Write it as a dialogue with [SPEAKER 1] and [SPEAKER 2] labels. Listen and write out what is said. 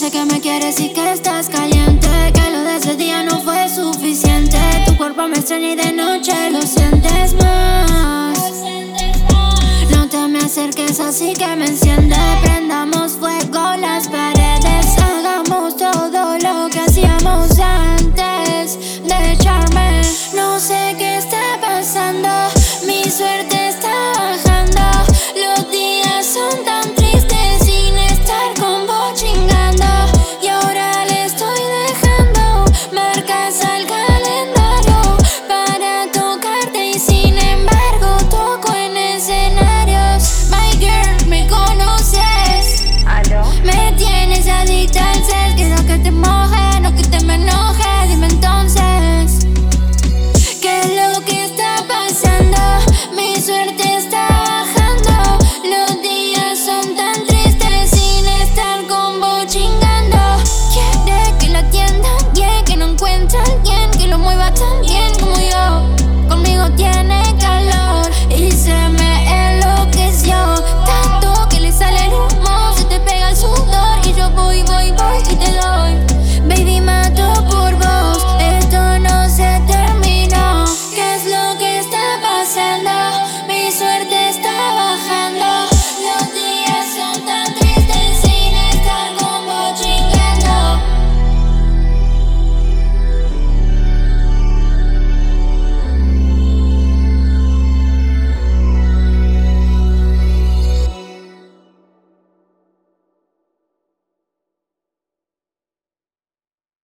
[SPEAKER 1] sé que me quieres y que estás caliente, que lo de ese día no fue suficiente. Tu cuerpo me extraña y de noche lo sientes más. No te me acerques así que me enciende. Prendamos fuego las paredes, hagamos todo lo que hacíamos antes. De